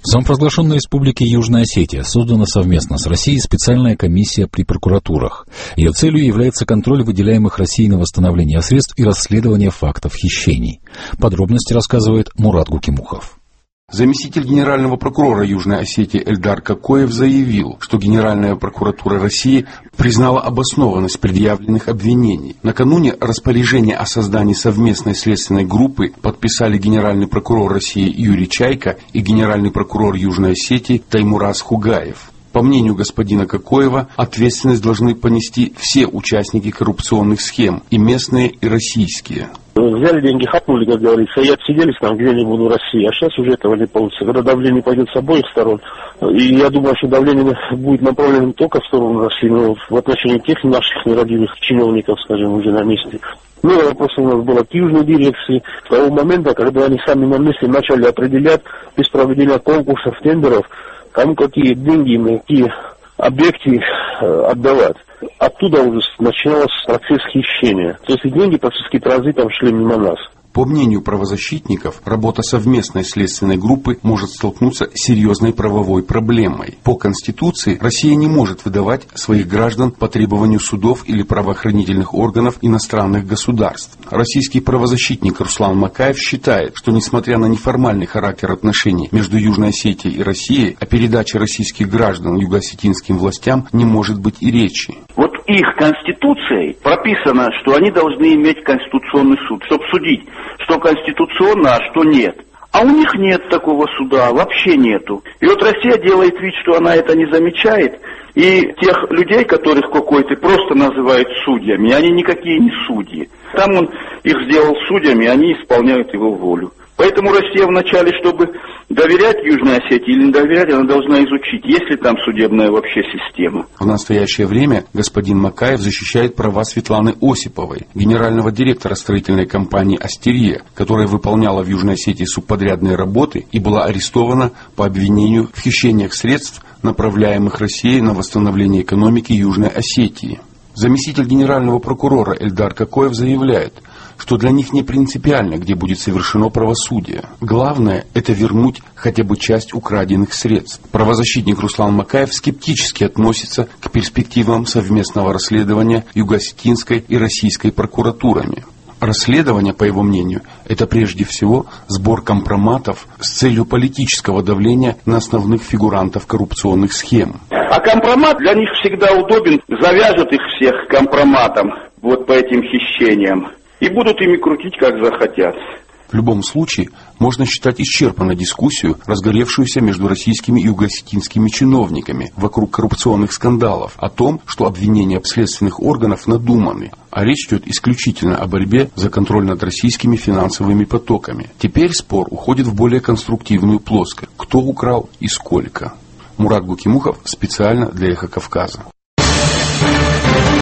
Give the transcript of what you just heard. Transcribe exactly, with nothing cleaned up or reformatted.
В самопровозглашенной республике Южная Осетия создана совместно с Россией специальная комиссия при прокуратурах. Ее целью является контроль выделяемых Россией на восстановление средств и расследование фактов хищений. Подробности рассказывает Мурат Гукимухов. Заместитель генерального прокурора Южной Осетии Эльдар Кокоев заявил, что Генеральная прокуратура России признала обоснованность предъявленных обвинений. Накануне распоряжение о создании совместной следственной группы подписали генеральный прокурор России Юрий Чайка и генеральный прокурор Южной Осетии Таймураз Хугаев. По мнению господина Кокоева, ответственность должны понести все участники коррупционных схем, и местные, и российские. Взяли деньги, хапнули, как говорится, и отсиделись там где-нибудь в России. А сейчас уже этого не получится. Когда давление пойдет с обоих сторон, и я думаю, что давление будет направлено не только в сторону России, но в отношении тех наших нерадивых чиновников, скажем, уже на месте. Ну, вопрос у нас был от южной дирекции. С того момента, когда они сами на месте начали определять без проведения конкурсов, тендеров, кому какие деньги, на какие объекты э, отдавать. Оттуда уже начинался процесс хищения. То есть и деньги практически транзитом шли мимо нас. По мнению правозащитников, работа совместной следственной группы может столкнуться с серьезной правовой проблемой. По Конституции Россия не может выдавать своих граждан по требованию судов или правоохранительных органов иностранных государств. Российский правозащитник Руслан Макаев считает, что несмотря на неформальный характер отношений между Южной Осетией и Россией, о передаче российских граждан юго-осетинским властям не может быть и речи. Вот их Конституцией прописано, что они должны иметь Конституционный суд, чтобы судить, что конституционно, а что нет. А у них нет такого суда, вообще нету. И вот Россия делает вид, что она это не замечает, и тех людей, которых какой-то просто называют судьями, они никакие не судьи. Там он их сделал судьями, они исполняют его волю. Поэтому Россия вначале, чтобы доверять Южной Осетии или не доверять, она должна изучить, есть ли там судебная вообще система. В настоящее время господин Макаев защищает права Светланы Осиповой, генерального директора строительной компании «Астерия», которая выполняла в Южной Осетии субподрядные работы и была арестована по обвинению в хищениях средств, направляемых Россией на восстановление экономики Южной Осетии. Заместитель генерального прокурора Эльдар Кокоев заявляет, что для них не принципиально, где будет совершено правосудие. Главное – это вернуть хотя бы часть украденных средств. Правозащитник Руслан Макаев скептически относится к перспективам совместного расследования юго-осетинской и российской прокуратурами. Расследование, по его мнению, это прежде всего сбор компроматов с целью политического давления на основных фигурантов коррупционных схем. А компромат для них всегда удобен, завяжут их всех компроматом вот по этим хищениям и будут ими крутить, как захотят. В любом случае, можно считать исчерпанной дискуссию, разгоревшуюся между российскими и юго-осетинскими чиновниками вокруг коррупционных скандалов, о том, что обвинения следственных органов надуманы, а речь идет исключительно о борьбе за контроль над российскими финансовыми потоками. Теперь спор уходит в более конструктивную плоскость. Кто украл и сколько? Мурат Гукимухов специально для Эхо Кавказа.